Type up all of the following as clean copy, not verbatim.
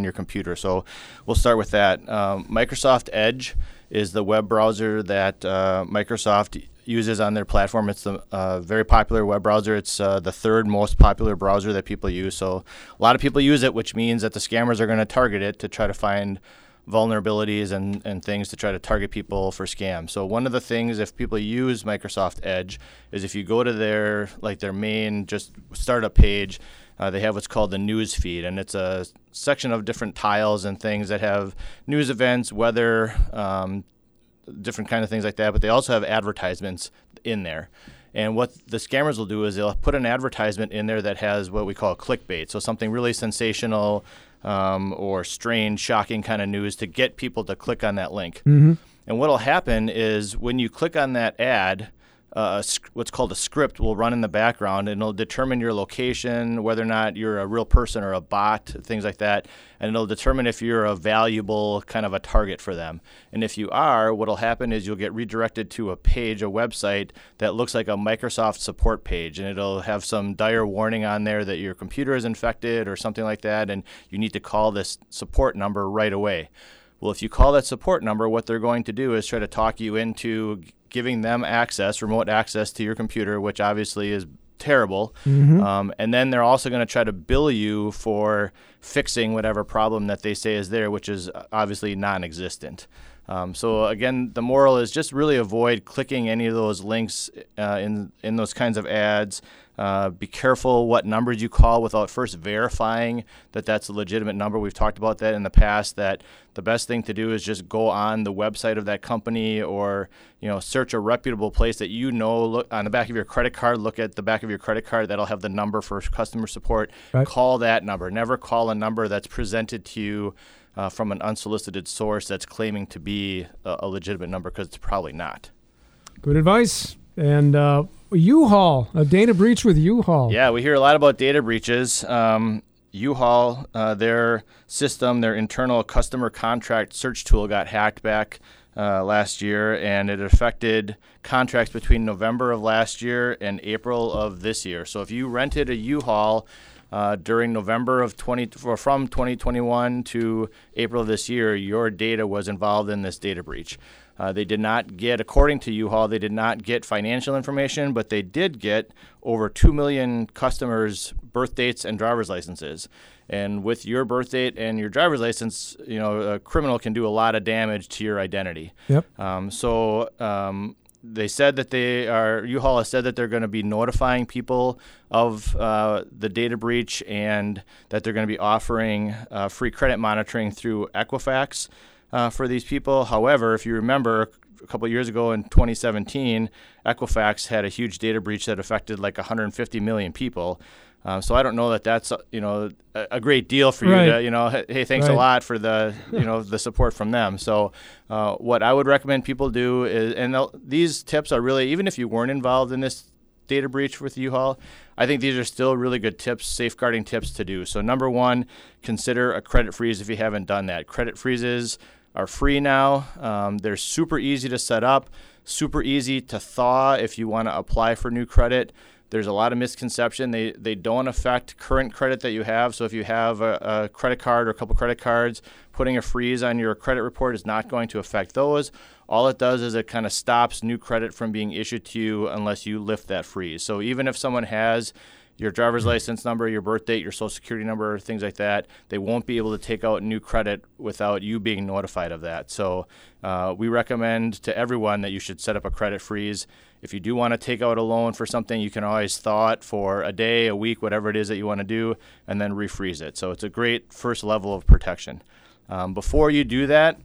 your computer. So we'll start with that. Microsoft Edge is the web browser that Microsoft uses on their platform. It's a very popular web browser. It's the third most popular browser that people use. So a lot of people use it, which means that the scammers are going to target it to try to find vulnerabilities and things to try to target people for scams. So one of the things, if people use Microsoft Edge, is if you go to their main just startup page, they have what's called the news feed, and it's a section of different tiles and things that have news events, weather, different kind of things like that, but they also have advertisements in there. And what the scammers will do is they'll put an advertisement in there that has what we call clickbait, so something really sensational or strange, shocking kind of news to get people to click on that link. Mm-hmm. And what will happen is when you click on that ad, what's called a script will run in the background, and it'll determine your location, whether or not you're a real person or a bot, things like that, and it'll determine if you're a valuable kind of a target for them. And if you are, what'll happen is you'll get redirected to a page, a website that looks like a Microsoft support page, and it'll have some dire warning on there that your computer is infected or something like that, and you need to call this support number right away. Well, if you call that support number, what they're going to do is try to talk you into giving them access, remote access to your computer, which obviously is terrible. Mm-hmm. And then they're also going to try to bill you for fixing whatever problem that they say is there, which is obviously non-existent. So again, the moral is just really avoid clicking any of those links in those kinds of ads. Be careful what numbers you call without first verifying that that's a legitimate number. We've talked about that in the past, that the best thing to do is just go on the website of that company, or search a reputable place that look on the back of your credit card. Look at the back of your credit card. That'll have the number for customer support. Right. Call that number. Never call a number that's presented to you from an unsolicited source that's claiming to be a legitimate number, because it's probably not. Good advice. And U-Haul, a data breach with U-Haul. Yeah, we hear a lot about data breaches. U-Haul, their system, their internal customer contract search tool got hacked back last year, and it affected contracts between November of last year and April of this year. So if you rented a U-Haul during November of from 2021 to April of this year, your data was involved in this data breach. They did not get, according to U-Haul, they did not get financial information, but they did get over 2 million customers' birth dates and driver's licenses. And with your birth date and your driver's license, a criminal can do a lot of damage to your identity. Yep. They said that U-Haul has said that they're going to be notifying people of the data breach, and that they're going to be offering free credit monitoring through Equifax for these people. However, if you remember, a couple of years ago in 2017, Equifax had a huge data breach that affected like 150 million people. So I don't know that that's a great deal for you to hey, thanks a lot for the the support from them. So what I would recommend people do is, and these tips are really, even if you weren't involved in this data breach with U-Haul, I think these are still really good tips, safeguarding tips to do. So number one, consider a credit freeze if you haven't done that. Credit freezes are free now. They're super easy to set up, super easy to thaw if you want to apply for new credit. There's a lot of misconception. They don't affect current credit that you have. So if you have a credit card or a couple credit cards, putting a freeze on your credit report is not going to affect those. All it does is it kind of stops new credit from being issued to you unless you lift that freeze. So even if someone has your driver's license number, your birth date, your social security number, things like that, they won't be able to take out new credit without you being notified of that. So we recommend to everyone that you should set up a credit freeze. If you do want to take out a loan for something, you can always thaw it for a day, a week, whatever it is that you want to do, and then refreeze it. So it's a great first level of protection. Before you do that,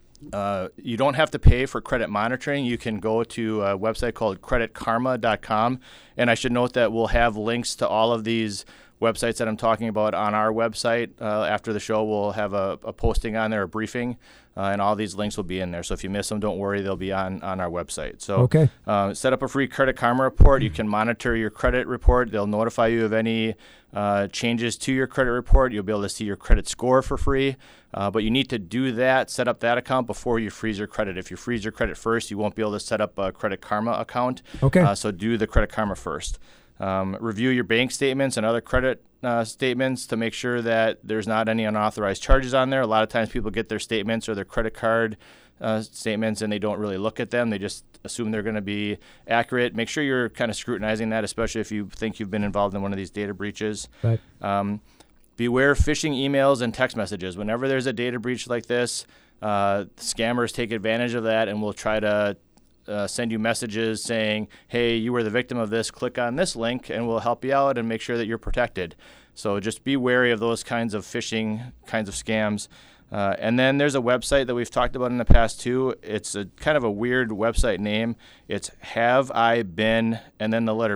you don't have to pay for credit monitoring. You can go to a website called creditkarma.com. And I should note that we'll have links to all of these websites that I'm talking about on our website. After the show, we'll have a posting on there, a briefing, and all these links will be in there. So if you miss them, don't worry, they'll be on our website. So okay. Set up a free Credit Karma report. You can monitor your credit report. They'll notify you of any changes to your credit report. You'll be able to see your credit score for free. But you need to do that, set up that account before you freeze your credit. If you freeze your credit first, you won't be able to set up a Credit Karma account. Okay. So do the Credit Karma first. Review your bank statements and other credit statements to make sure that there's not any unauthorized charges on there. A lot of times people get their statements or their credit card statements and they don't really look at them. They just assume they're going to be accurate. Make sure you're kind of scrutinizing that, especially if you think you've been involved in one of these data breaches. Right. Beware phishing emails and text messages. Whenever there's a data breach like this, scammers take advantage of that and will try to send you messages saying, hey, you were the victim of this, click on this link and we'll help you out and make sure that you're protected. So just be wary of those kinds of phishing kinds of scams. And then there's a website that we've talked about in the past too. It's a kind of a weird website name. It's Have I Been and then the letter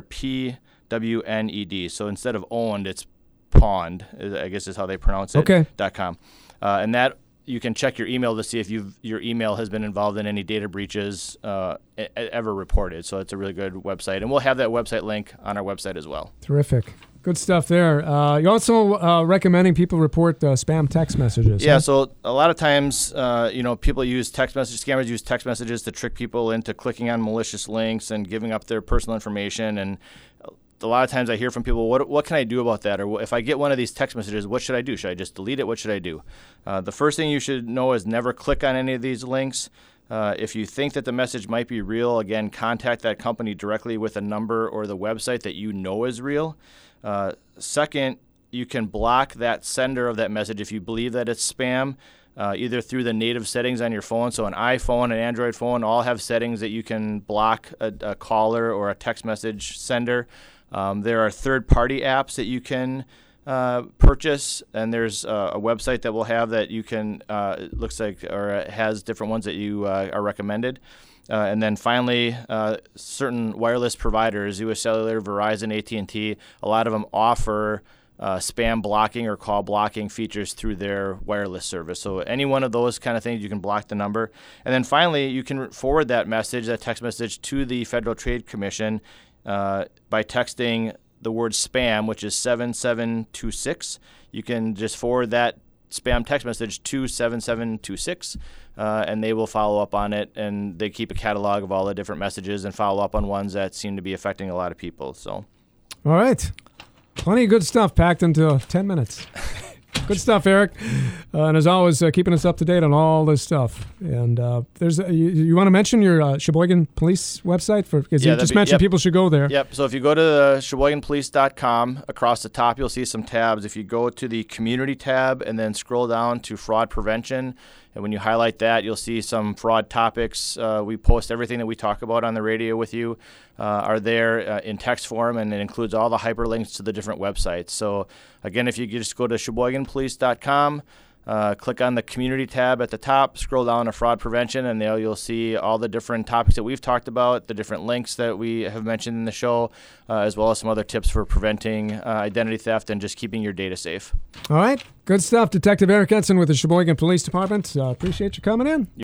PWNED. So instead of owned, it's pawned, I guess is how they pronounce it. Okay. .com. And that you can check your email to see if your email has been involved in any data breaches ever reported. So it's a really good website. And we'll have that website link on our website as well. Terrific. Good stuff there. You're also recommending people report spam text messages. Yeah, huh? so a lot of times, people use scammers use text messages to trick people into clicking on malicious links and giving up their personal information. And a lot of times I hear from people, what can I do about that? Or if I get one of these text messages, what should I do? Should I just delete it? What should I do? The first thing you should know is never click on any of these links. If you think that the message might be real, again, contact that company directly with a number or the website that you know is real. Second, you can block that sender of that message if you believe that it's spam, either through the native settings on your phone. So an iPhone, an Android phone, all have settings that you can block a caller or a text message sender. There are third-party apps that you can purchase, and there's a website that will have that you can, it looks like, or it has different ones that you are recommended. And then finally, certain wireless providers, US Cellular, Verizon, AT&T, a lot of them offer spam blocking or call blocking features through their wireless service. So any one of those kind of things, you can block the number. And then finally, you can forward that text message to the Federal Trade Commission by texting the word spam, which is 7726. You can just forward that spam text message to 7726, and they will follow up on it, and they keep a catalog of all the different messages and follow up on ones that seem to be affecting a lot of people. So, all right. Plenty of good stuff packed into 10 minutes. Good stuff, Eric. And as always, keeping us up to date on all this stuff. And there's you want to mention your Sheboygan Police website? Because you just mentioned people should go there. Yep. So if you go to SheboyganPolice.com, across the top you'll see some tabs. If you go to the Community tab and then scroll down to Fraud Prevention, and when you highlight that, you'll see some fraud topics. We post everything that we talk about on the radio with you are there in text form, and it includes all the hyperlinks to the different websites. So again, if you just go to SheboyganPolice.com, click on the Community tab at the top, scroll down to Fraud Prevention, and there you'll see all the different topics that we've talked about, the different links that we have mentioned in the show, as well as some other tips for preventing identity theft and just keeping your data safe. All right. Good stuff. Detective Eric Edson with the Sheboygan Police Department. Appreciate you coming in.